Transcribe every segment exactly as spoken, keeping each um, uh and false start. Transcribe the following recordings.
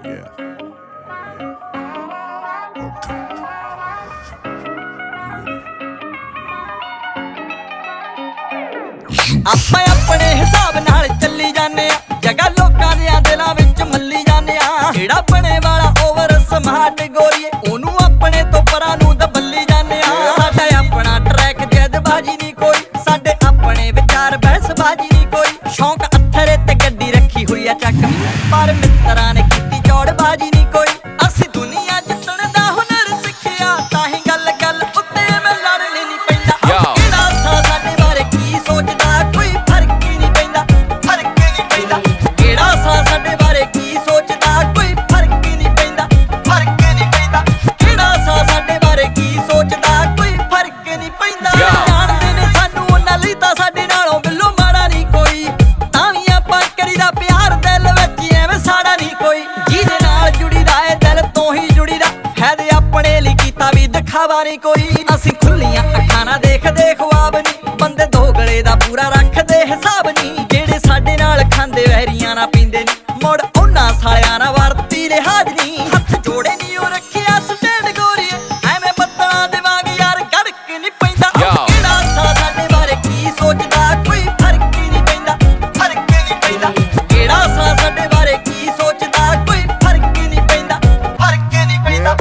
Yeah. ਆਪਾਂ ਆਪਣੇ ਹਿਸਾਬ ਨਾਲ ਚੱਲੀ ਜਾਂਦੇ ਆ, ਜਗ੍ਹਾ ਲੋਕਾਂ ਦੇ ਦਿਲਾਂ ਵਿੱਚ ਮੱਲੀ ਜਾਂਦੇ ਆ। ਜਿਹੜਾ ਬਣੇ ਵਾਲਾ ਓਵਰ ਸਮਾਰਟ ਗੋਰੀਏ, ਉਹਨੂੰ ਆਪਣੇ ਤੋਂ ਪਰਾਂ ਨੂੰ ਦਬੱਲੀ ਜਾਂਦੇ ਆ। ਸਾਡਾ ਆਪਣਾ ਟਰੈਕ ਜਦਬਾਜੀ ਨਹੀਂ ਕੋਈ, ਸਾਡੇ ਆਪਣੇ ਵਿਚਾਰ ਬਹਿਸਬਾਜੀ ਨਹੀਂ ਕੋਈ। ਸ਼ੌਂਕ ਅੱਥਰੇ ਤੇ ਗੱਡੀ ਰੱਖੀ ਹੋਈ ਆ ਚੱਕ, ਪਰ ਮਿੱਤਰਾਂ ਨੇ ਕੀਤੀ ਚੌੜਬਾਜੀ ਨਹੀਂ ਕੋਈ। ਅਸੀਂ ਦੁਨੀਆ ਜਿੱਤਣ ਦਾ ਹੁਨਰ ਸਿੱਖਿਆ, ਤਾਂ ਹੀ ਗੱਲ ਗੱਲ ਉੱਤੇ ਮੈਂ ਲੜਨੇ ਨਹੀਂ ਪੈਂਦਾ। ਕਿਹੜਾ ਸਾ ਸਾਡੇ ਬਾਰੇ ਕੀ ਸੋਚਦਾ, ਕੋਈ ਫਰਕ ਹੀ ਨਹੀਂ ਪੈਂਦਾ, ਫਰਕ ਹੀ ਨਹੀਂ ਪੈਂਦਾ। ਕਿਹੜਾ ਸਾ ਸਾਡੇ ਬਾਰੇ ਕੀ ਸੋਚਦਾ, ਕੋਈ ਫਰਕ ਹੀ ਨਹੀਂ ਪੈਂਦਾ, ਫਰਕ ਹੀ ਨਹੀਂ ਪੈਂਦਾ। ਕਿਹੜਾ ਸਾ ਸਾਡੇ ਬਾਰੇ ਕੀ ਸੋਚਦਾ, ਕੋਈ ਫਰਕ ਹੀ ਨਹੀਂ ਪੈਂਦਾ। ਜਾਣਦੇ ਨੇ ਸਾਨੂੰ ਉਹਨਾਂ ਲਈ ਤਾਂ ਸਾਡੇ ਨਾਲੋਂ ਬਿੱਲੋ ਮਾੜਾ ਨਹੀਂ ਕੋਈ, ਤਾਂ ਵੀ ਆਪਾਂ ਕਰੀਦਾ ਪਿਆਰ ਦਿਲ ਵਿੱਚ ਐਵੇਂ ਸਾੜਾ ਨਹੀਂ ਕੋਈ। ਜਿਹਦੇ ਨਾਲ ਜੁੜੀਦਾ ਏ ਦਿਲ ਤੋਂ ਹੀ ਜੁੜੀਦਾ, ਫਾਇਦੇ ਆਪਣੇ ਲਈ ਕੀਤਾ ਵੀ ਦਿਖਾਵਾ ਨਹੀਂ ਕੋਈ। ਅਸੀਂ ਖੁੱਲੀਆਂ ਅੱਖਾਂ ਨਾਲ ਦੇਖਦੇ ਖੁਆਬ ਨਹੀਂ, ਬੰਦੇ ਦੋਗਲੇ ਦਾ ਪੂਰਾ ਰੱਖਦੇ ਹਿਸਾਬ ਨਹੀਂ। ਜਿਹੜੇ ਸਾਡੇ ਨਾਲ ਖਾਂਦੇ ਵਹਿਰੀਆਂ ਨਾ ਪੀਂਦੇ ਨਹੀਂ, ਮੁੜ ਉਹਨਾਂ ਸਾਲਿਆਂ ਨਾਲ ਵਰਤੀ ਲਿਹਾਜ਼ ਨਹੀਂ। ਹੱਥ ਜੋੜੇ ਨਹੀਂ ਉਹ ਰੱਖਿਆ ਸਟੈਂਡ ਗੋਰੀਏ, ਐਵੇਂ ਬੱਦਲਾਂ ਦੇ ਵਾਂਗ ਯਾਰ ਗੜਕ ਨਹੀਂ ਪੈਂਦਾ। ਕਿਹੜਾ ਸਾ ਸਾਡੇ ਬਾਰੇ ਕੀ ਸੋਚਦਾ, ਕੋਈ ਫਰਕ ਹੀ ਨਹੀਂ ਪੈਂਦਾ, ਫਰਕ ਹੀ ਨਹੀਂ ਪੈਂਦਾ। ਕਿਹੜਾ ਸਾ ਸਾਡੇ ਬਾਰੇ ਕੀ ਸੋਚਦਾ, ਕੋਈ ਫਰਕ ਹੀ ਨਹੀਂ ਪੈਂਦਾ, ਫਰਕ ਹੀ ਨਹੀਂ ਪੈਂਦਾ।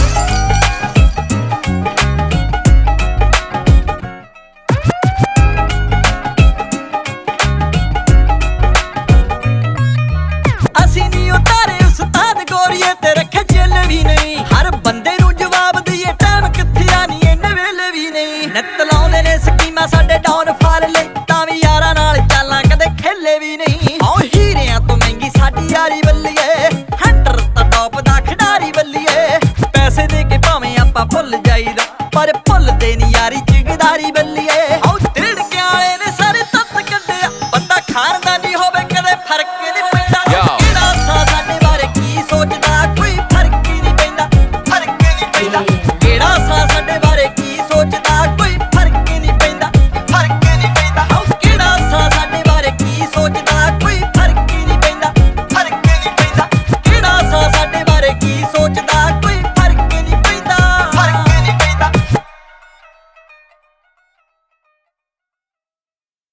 ਅਸੀਂ ਨਹੀਂ ਉਤਾਰੇ ਉਸਤਾਦ ਗੋਰੀਏ ਤੇ ਰੱਖੇ ਜੇਲ ਵੀ ਨਹੀਂ, ਹਰ ਬੰਦੇ ਨੂੰ ਜਵਾਬ ਦਈਏ ਟਾਈਮ ਕਿੱਥੇ ਆ ਨੀ ਇੰਨੇ ਵੇਲੇ ਵੀ ਨਹੀਂ। ਨਿੱਤ ਲਾਉਂਦੇ ਨੇ ਸਕੀਮਾਂ ਸਾਡੇ ਡਾਊਨ ਫਾਲ ਲਈ, ਤਾਂ ਵੀ ਯਾਰਾਂ ਨਾਲ ਚਾਲਾਂ ਕਦੇ ਖੇਲੇ ਵੀ ਨਹੀਂ। ਆਓ ਹੀਰਿਆਂ ਤੋਂ ਮਹਿੰਗੀ ਸਾਡੀ ਯਾਰੀ ਬੱਲੀਏ, ਹੰਟਰ ਤਾਂ ਟੌਪ ਦਾ ਖਿਡਾਰੀ ਬੱਲੀਏ। ਪੈਸੇ ਦੇ ਕੇ ਭਾਵੇਂ ਆਪਾਂ ਭੁੱਲ ਜਾਈਦਾ, ਪਰ ਭੁੱਲਦੇ ਨੀ ਯਾਰੀ ਚ ਗਦਾਰੀ ਬੱਲੀਏ। ਆਓ ਤਿੜਕਿਆਂ ਵਾਲੇ ਨੇ ਸਾਰੇ ਤੱਤ ਕੱਢਿਆ, ਬੰਦਾ ਖਾਨਦਾਨੀ ਹੋਵੇ ਕਦੇ ਫਰਕ ਨਹੀਂ ਪੈਂਦਾ। ਕਿਹੜਾ ਸਾ ਸਾਡੇ ਬਾਰੇ ਕੀ ਸੋਚਦਾ, ਕੋਈ ਫਰਕ ਹੀ ਨਹੀਂ ਪੈਂਦਾ, ਫਰਕ ਹੀ ਨਹੀਂ ਪੈਂਦਾ। ਕਿਹੜਾ ਸਾ ਸਾਡੇ ਬਾਰੇ ਕੀ ਸੋਚਦਾ, ਕੋਈ